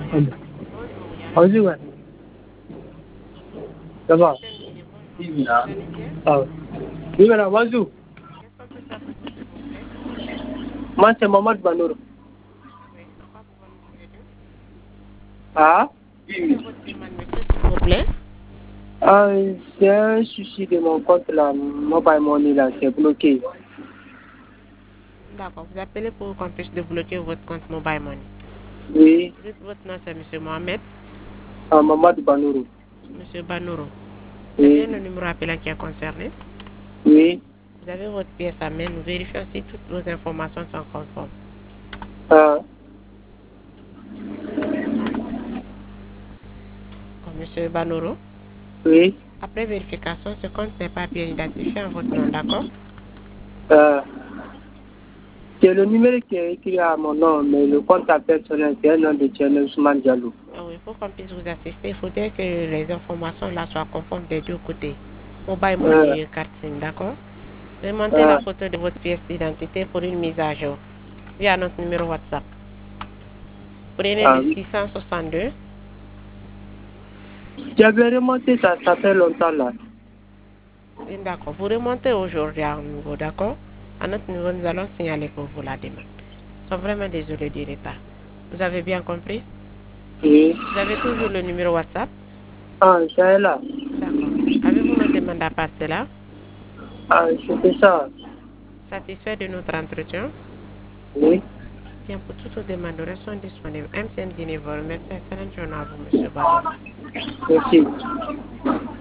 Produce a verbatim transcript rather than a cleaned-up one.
Bonjour, Yara. Bonjour, ouais. Ça va? Capitaine Guinée, bonjour. Oui, Vous allez bien? madame, bonjour. Qu'est-ce qu'on peut faire pour vous, s'il vous plaît? Moi, c'est Mohamed Banour. Oui, en quoi pouvons-nous vous aider? Ah? Quelle est votre demande, monsieur, s'il vous plaît? Ah, c'est un souci de mon compte, là. Mobile Money, là, c'est bloqué. D'accord, vous appelez pour qu'on puisse débloquer votre compte Mobile Money. Oui, Dites votre nom, c'est monsieur Mohamed. ah, Mohamed Banour. Monsieur Banouro. C'est bien Oui, le numéro appelant qui est concerné. oui. Vous avez votre pièce à main. Nous vérifions si toutes vos informations sont conformes. Ah, Comme monsieur Banouro. oui. Après vérification, ce compte n'est pas bien identifié en votre nom, d'accord? Ah, c'est le numéro qui est écrit à mon nom, mais le compte personnel, c'est un nom de Tchène Ousmane Diallo. Ah oui, pour qu'on puisse vous assister, il faudrait que les informations là soient conformes des deux côtés. Mobile Ah, Money et carte SIM, d'accord? Remontez la ah, photo de votre pièce d'identité pour une mise à jour via notre numéro WhatsApp. Prenez ah, le oui. six cent soixante-deux. J'avais remonté ça, ça fait longtemps, là. D'accord. Vous remontez aujourd'hui à un niveau, d'accord? À notre niveau, nous allons signaler pour vous la demande. Nous sommes vraiment désolés du retard. Vous avez bien compris? Oui. Vous avez toujours le numéro WhatsApp? Ah, c'est là. D'accord. Avez-vous nos demandes à part cela? Ah, c'était ça. Satisfait de notre entretien? Oui. Bien, pour toutes vos demandes, nous restons disponibles. M C N Guinée vous remercie. Excellente journée à vous, monsieur Banoura. Merci.